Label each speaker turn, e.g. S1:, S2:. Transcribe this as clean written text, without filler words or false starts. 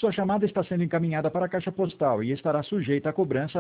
S1: Sua chamada está sendo encaminhada para a caixa postal e estará sujeita a cobrança